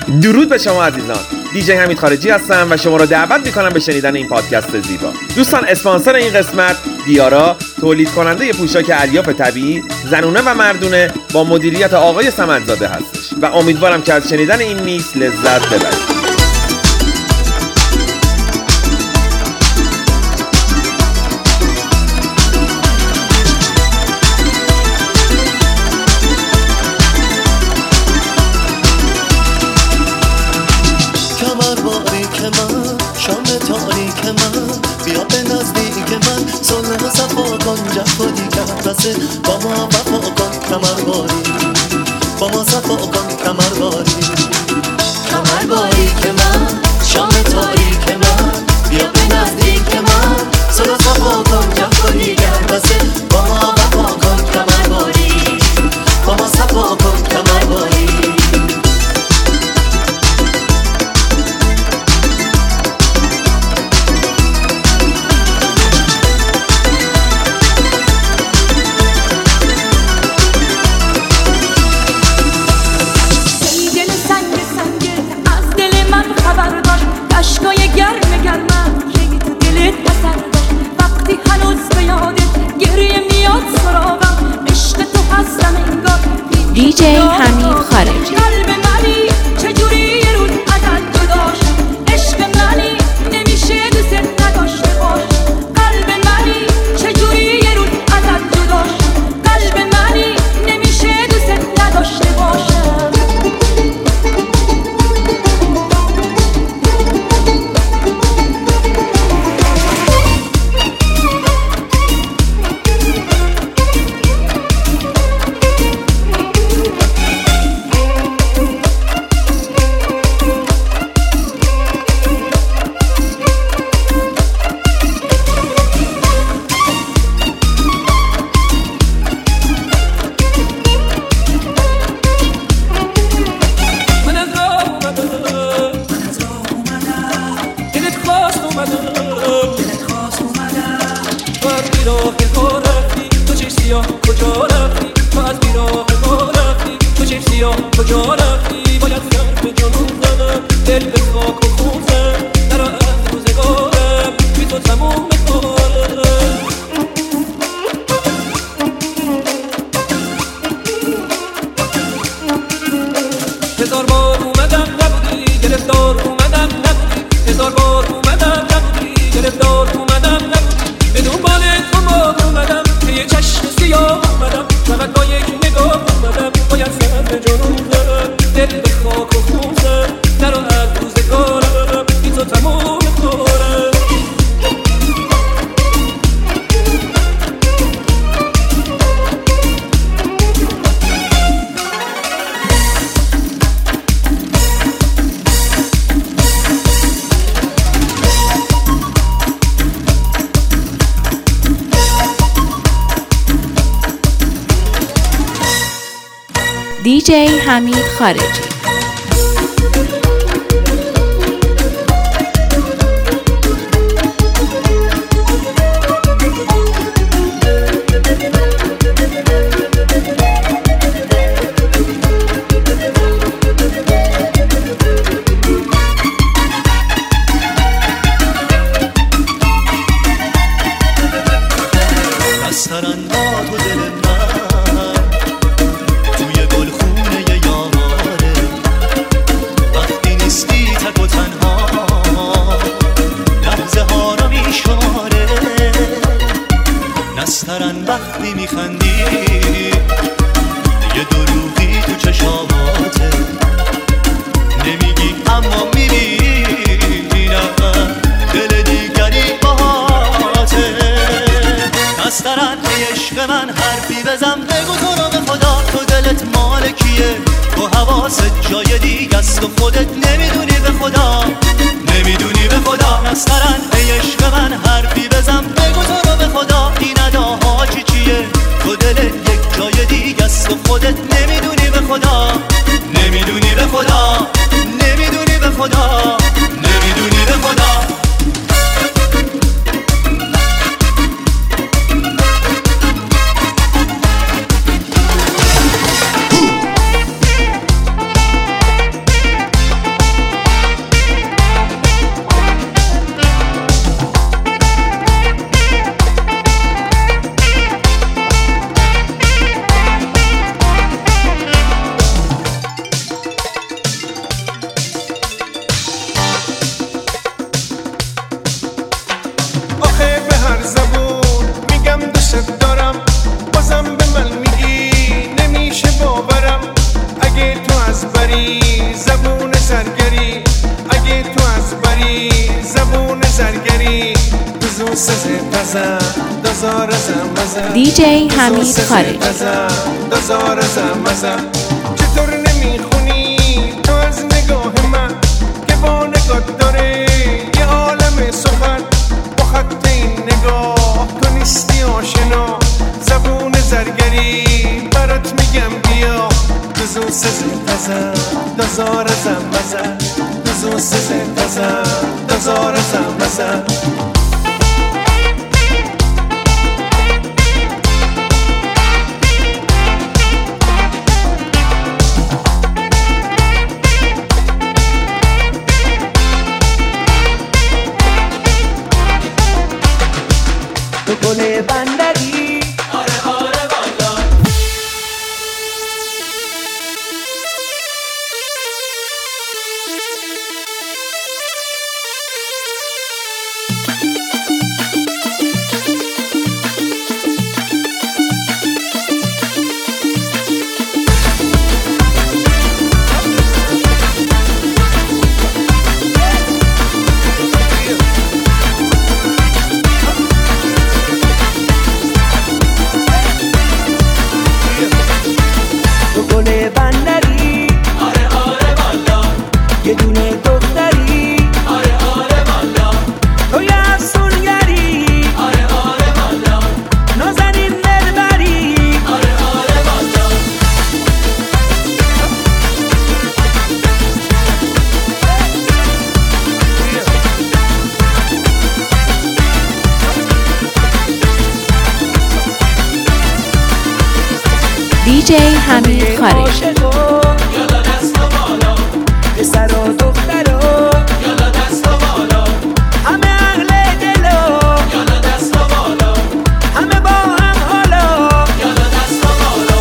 درود به شما عزیزان. دیجی حمید خارجی هستم و شما را دعوت میکنم به شنیدن این پادکست زیبا. دوستان، اسپانسر این قسمت دیارا، تولید کننده پوشاک الیاف طبیعی زنونه و مردونه با مدیریت آقای صمدزاده هستش و امیدوارم که از شنیدن این میکس لذت ببرید. شام تاریک من بیا به نزدیک من صلح و صفا کن جفا دیگر بسه با ما وفا کن کمرباری با ما صفا کن کمرباری که من شام تاریک من بیا به نزدیک من صلح و صفا کن جفا دیگر بسه با ما وفا کن کمرباری با ما صفا کن کمرباری. دیجی حمید خارجی. دیجی حمید خارجی. DJ حمید خارج. چطور نمیخونی تو از نگاه من که با نگاه داره یه عالم سخن، با خط این نگاه تو نیستی آشنا، زبون زرگری برات میگم بیا دوزو سزه تزم دازار زم مزم دوزو سزه تزم دازار زم مزم تو گل بندری آره آره والا گل بندری آره آره والا یه دونه دختری آره آره والا توی افسونگری آره آره والا نازنین دلبری آره آره والا DJ حمید خارج. یالا دست و بالا پسر و دخترو یالا دست و بالا همه اهل دلو یالا دست و بالا همه با هم حالا یالا دست و بالا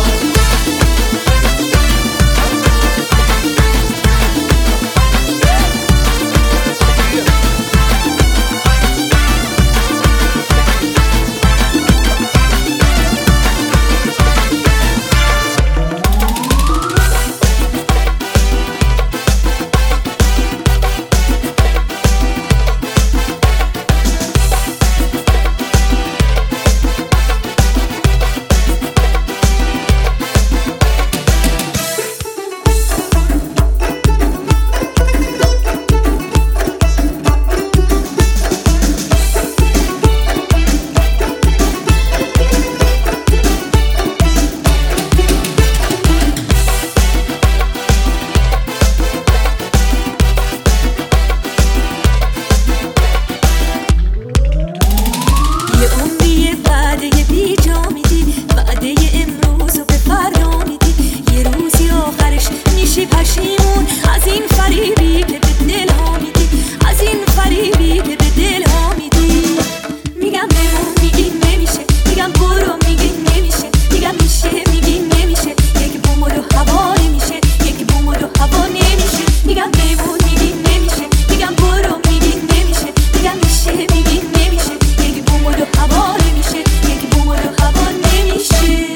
یه عمری وعده بی جا میدی، وعده امروز رو به فردا میدی، یه روزی آخرش میشی پشیمون از این فریبی که به دل ها میدی، از این فریبی که به دل ها میدی. میگم بمون میگی نمیشه، میگم برو میگی نمیشه، میگم میشه میگی نمیشه، یک بوم و دو هوا نمیشه، یک بوم و دو هوا نمیشه. میگم بمون میگی نمیشه، میگم برو میگی نمیشه، میگم میشه میگی نمیشه، یک بوم و دو هوا نمیشه، یک بوم و دو هوا نمیشه.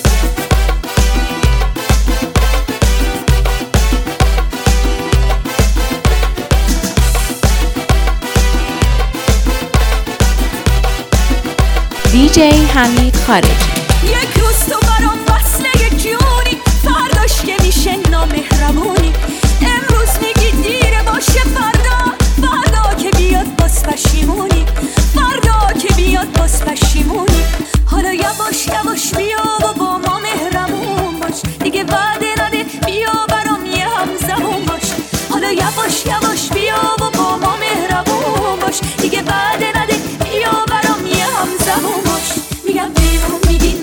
DJ حمید خارج. یک روز تو برام وصله جونی، فرداش که میشه نامهربونی. امروز میگی دیره باشه، فردا که بیاد باز پشیمونی، فردا که بیاد باز پشیمونی. حالا یواش یواش بیا و با ما مهربون باش، دیگه وعده نده بیا برام یه همزبون باش. حالا یواش یواش بیا و با ما مهربون باش، دیگه وعده نده بیا برام یه همزبون باش. میگم بیمون میگی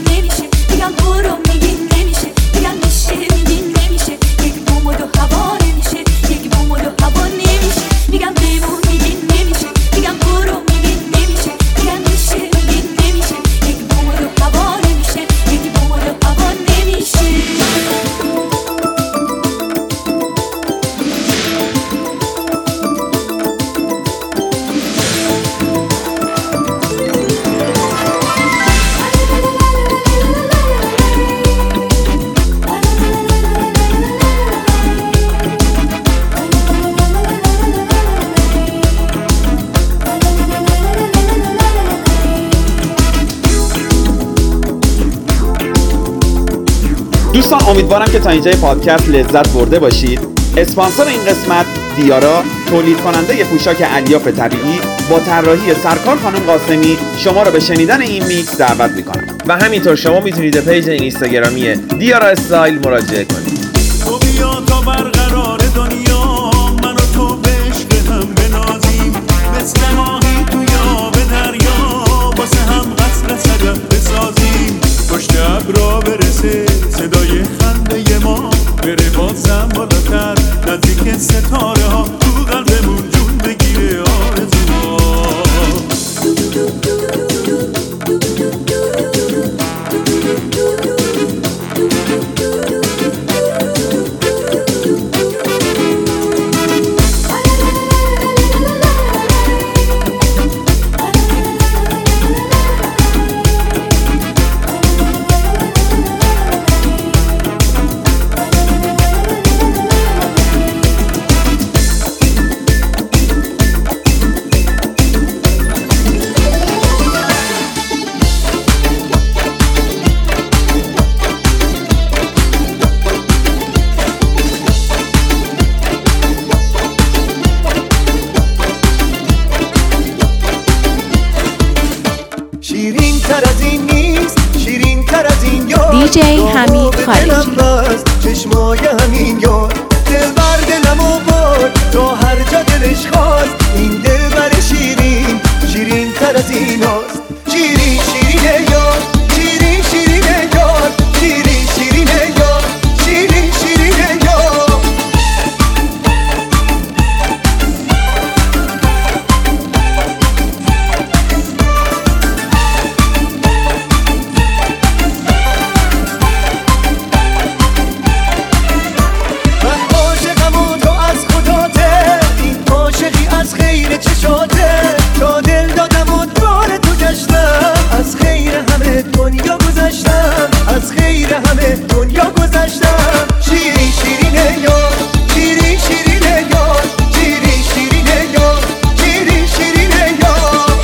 امیدوارم که تا اینجای پادکست لذت برده باشید. اسپانسر این قسمت دیارا، تولید کننده پوشاک الیاف طبیعی، با طراحی سرکار خانم قاسمی شما رو به شنیدن این میکس دعوت میکنم و همینطور شما میتونید به پیج اینستاگرامی دیارا استایل مراجعه کنید. تو بیا تا برقرار دنیا، من و تو به عشق هم بنازیم، مثل ماهی تو آب دریا، واسه هم قصر صدف بسازیم. پشت ابرا برسه صدای خنده ما، بره بازم بالاتر نزدیک ستاره ها، تو قلبمون جون بگیره آرزوها. دیجی حمید خارجی. چشمای همین یار دل بر دلمو برد تا هر جا دلش خواست. این دل بر شیرین، شیرین تر از این هاست. شیرین شیرین یار، شیرین شیرین یار، شیرین شیرین یار، شیرین شیرین یار. از خیر همه دنیا گذشتم. شیرین شیرین یار، شیرین شیرین یار، شیرین شیرین یار، شیرین شیرین یار.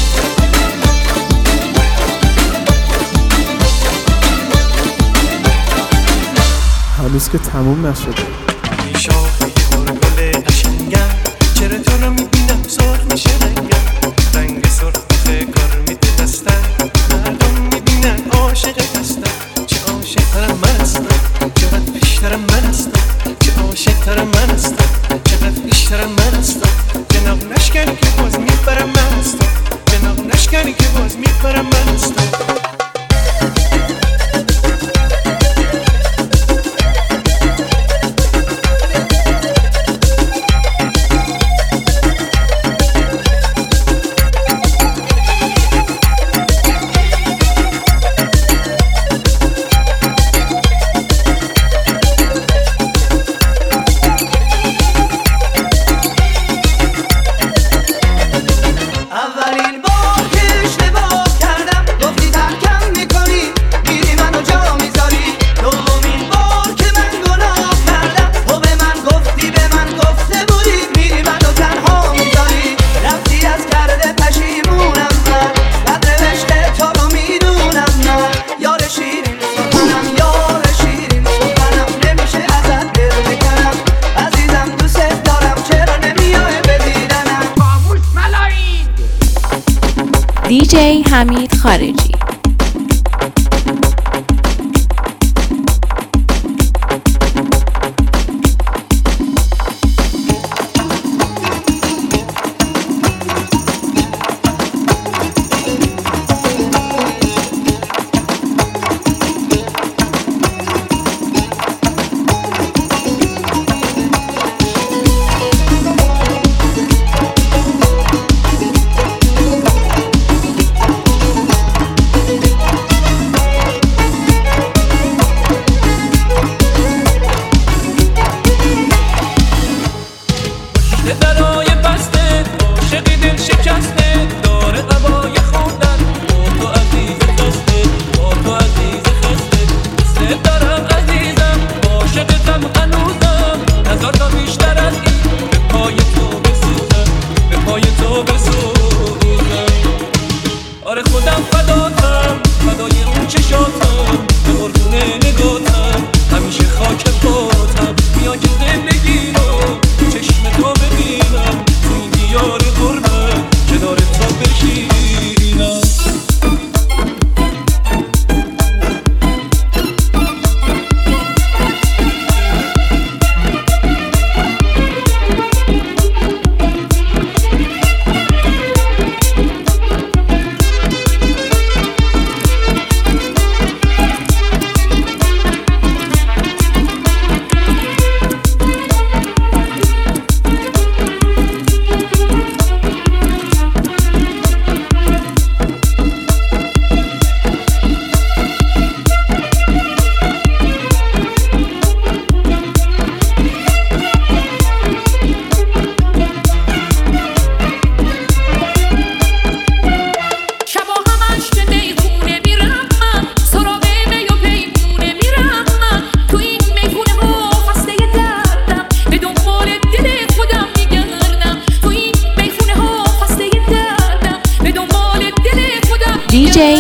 هنوز که تموم نشده. شاخه گل قشنگم، چرا تو رو میبینم سرخ میشه رنگم. رنگ سرخ کار میده دستم، مردم میبینن عاشق هستم. چه عاشق‌ترم من هستم، چقدر بیشترم من هستم. چه عاشق‌ترم من هستم، چقدر بیشترم من هستم. جناب نشکنی که باز میبرم من هستم، جناب نشکنی که باز میبرم من هستم. دیجی حمید خارجی.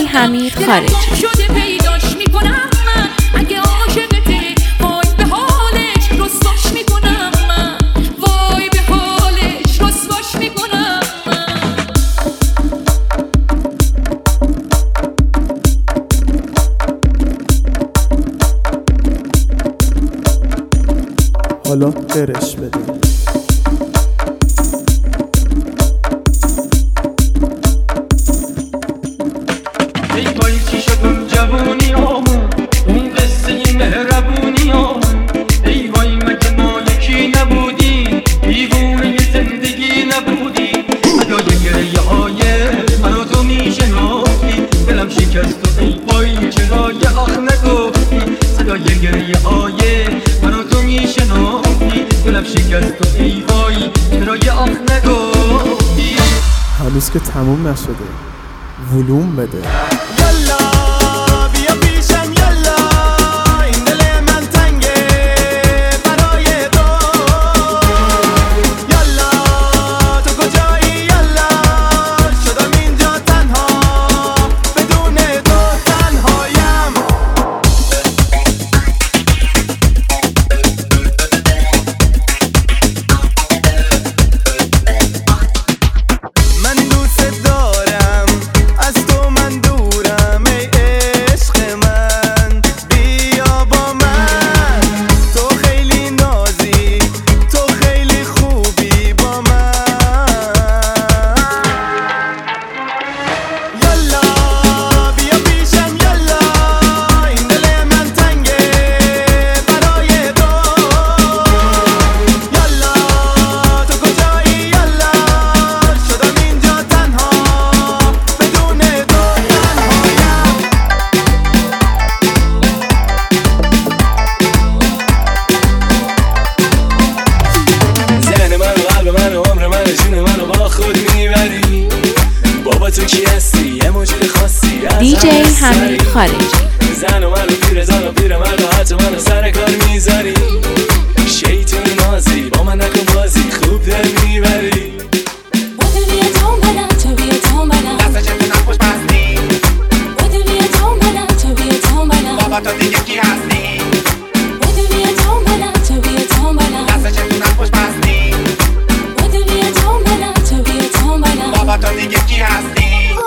حمید خارجی. شده پیداش میکنم من اگه عاشقته وای به حالش رسواش میکنم من وای به حالش رسواش میکنم حالا برش بده. هنوز که تموم نشده، ولوم بده. DJ حمید خارجی. زن و منو پیر منو حتی منو سر کار میذاری شیطون نازی با من نکن بازی خوب دل میبری بابا تو دیگه کی هستی؟ بابا تو دیگه کی هستی؟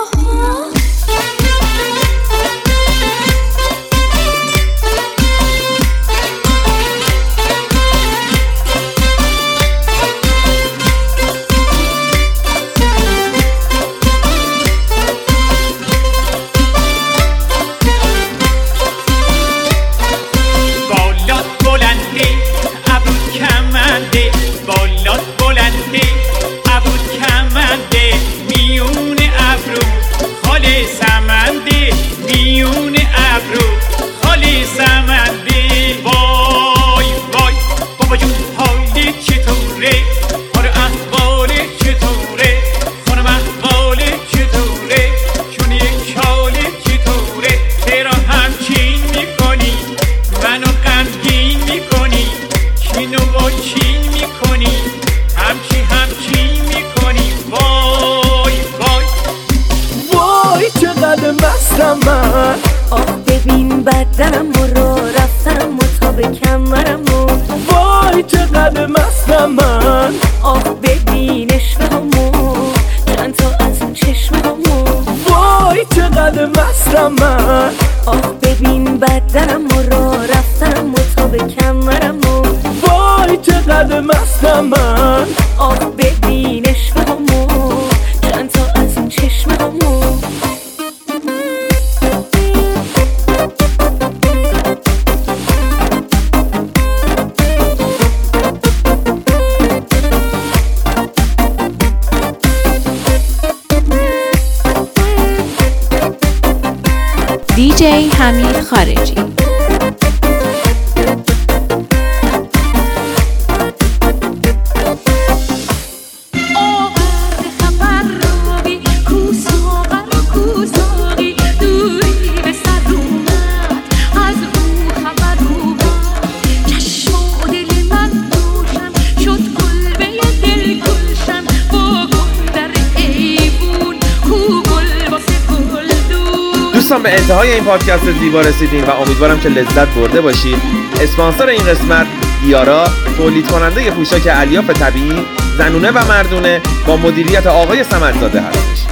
من آه ببین بدنم و را رفتم و تا به کمرم و وای چقدر مستم من آه ببین عشق همو چند تا از اون چشم همو وای چقدر مستم من آه ببین بدنم و را رفتم و تا به کمرم و وای چقدر مستم من آه ببین عشق همو چند تا از اون چشم همو DJ حمید خارجی. دوستان به انتهای این پادکست زیبا رسیدیم و امیدوارم که لذت برده باشید. اسپانسر این قسمت دیارا، تولید کننده پوشاک الیاف طبیعی زنونه و مردونه با مدیریت آقای صمدزاده هستش.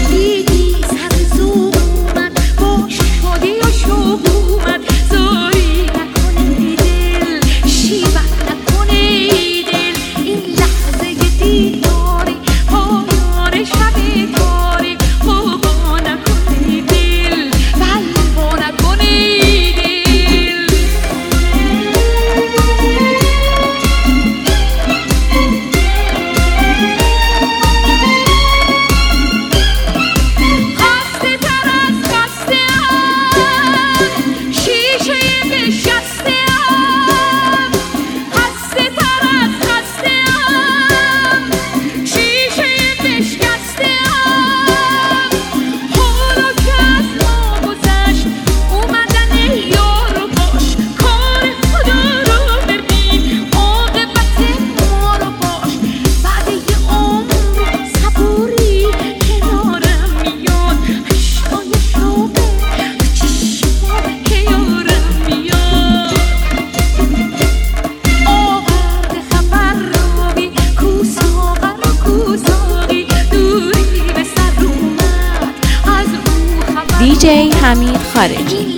DJ حمید خارجی.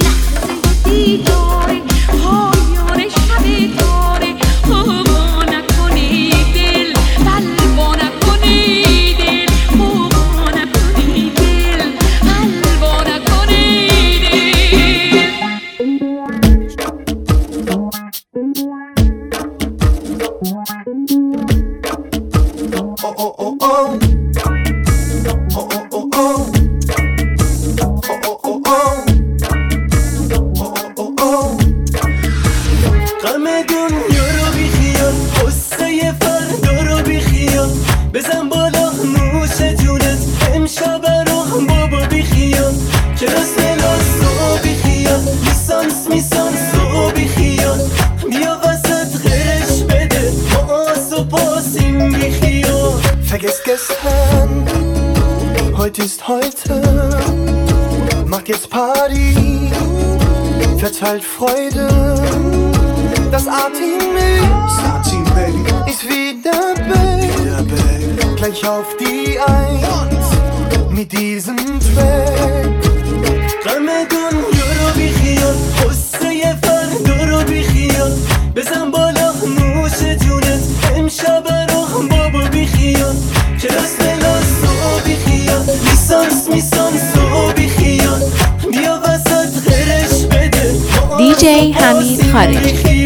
Vergesst gestern, heute ist heute. Macht jetzt Party, verteilt Freude. Das A-Team ist wieder back. Gleich auf die Eins mit diesem Track. رمضان یارو بیخیال قصه فردا رو بیخیال بزن بالا نوش جونت امشب رو بابا بیخیال کلاس و بیخیال لیسانس و بیخیال بیا وسط غرش بده DJ حمید خارجی.